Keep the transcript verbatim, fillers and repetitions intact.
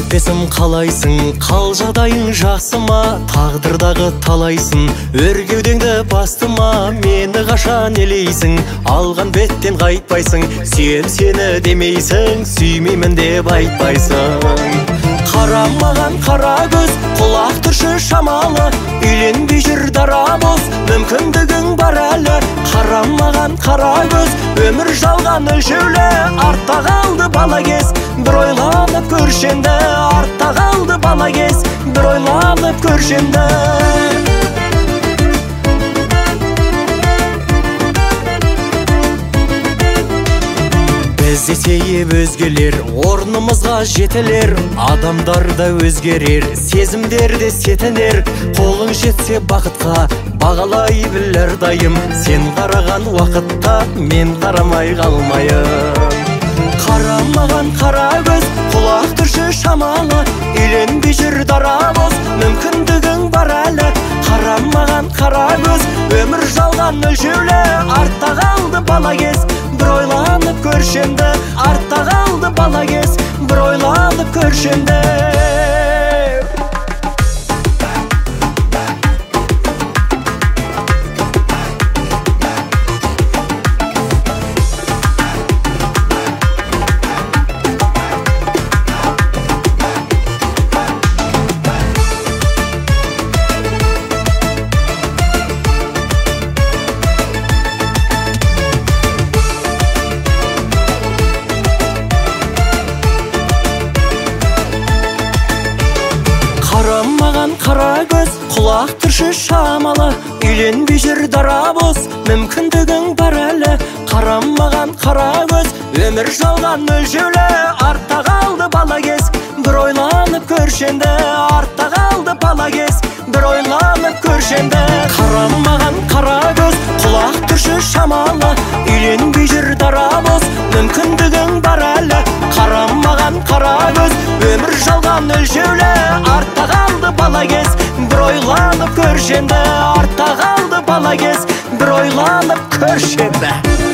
өкпесім қалайсың, қал жағдайың жақсы ма? Тағдырдағы талайсың, өргеудеңді бастыма. Мені қашан елейсің, алған беттен қайтпайсың. Сүйем сені демейсің, сүймеймін деп айтпайсың. Қарамаған қара көз, құлақ түрші шамалы. Үйленбей жүр дарабоз, мүмкіндігің бар әлі. Қарамаған қара көз, өмір жалған өлшеулі. Артта қалды бала кез, бір ойланып көршенді. Артта қалды бала кез, бір ойланып көршенді. Біз есейіп өзгелер, орнымызға жетелер. Адамдар да өзгерер, сезімдер де сетінер. Қолың жетсе бақытқа, бағалай біл әрдайым. Сен қараған уақытта, мен қарамай қалмайым. Қарамаған қара көз, құлақ түрші шамалы. Үйленбей жүр дарабоз, мүмкіндігің бар әлі. Қарамаған қара көз, өмір жалған өлшеулі. Артта қалды бала кез, бір ойланып көршенді. Артта қалды бала кез, бір ойланып көршенді. Қарамаған қара көз, құлақ түрші шамалы. Үйленбей жүр дарабоз, мүмкіндігің бар әлі. Қарамаған қара көз, өмір жалған өлшеулі. Артта қалды бала кез, бір ойланып көршенді. Артта қалды бала кез, бір ойланып көршенді. Қарамаған қара көз, құлақ түрші шамалы. Үйленбей жүр дарабоз, мүмкіндігің бар әлі. Қарамаған қара көз, өмір жалған өлшеулі. Артта қалды бала кез, бір ойланып көршенді. Артта қалды бала кез, бір ойланып көршенді.